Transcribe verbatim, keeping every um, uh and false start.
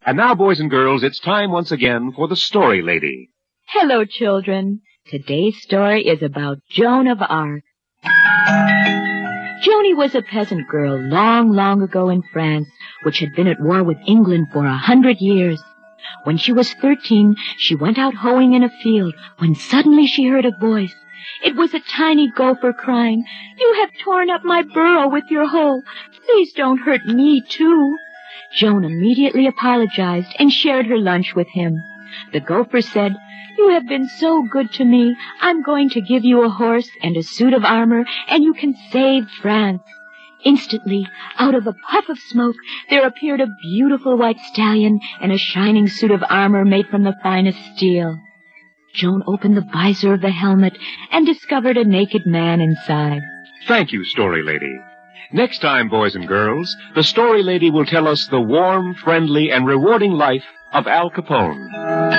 And now, boys and girls, it's time once again for the Story Lady. Hello, children. Today's story is about Joan of Arc. Joanie was a peasant girl long, long ago in France, which had been at war with England for a hundred years. When she was thirteen, she went out hoeing in a field, when suddenly she heard a voice. It was a tiny gopher crying, "You have torn up my burrow with your hoe. Please don't hurt me, too." Joan immediately apologized and shared her lunch with him. The gopher said, "You have been so good to me. I'm going to give you a horse and a suit of armor, and you can save France." Instantly, out of a puff of smoke, there appeared a beautiful white stallion and a shining suit of armor made from the finest steel. Joan opened the visor of the helmet and discovered a naked man inside. Thank you, Story Lady. Next time, boys and girls, the Story Lady will tell us the warm, friendly, and rewarding life of Al Capone.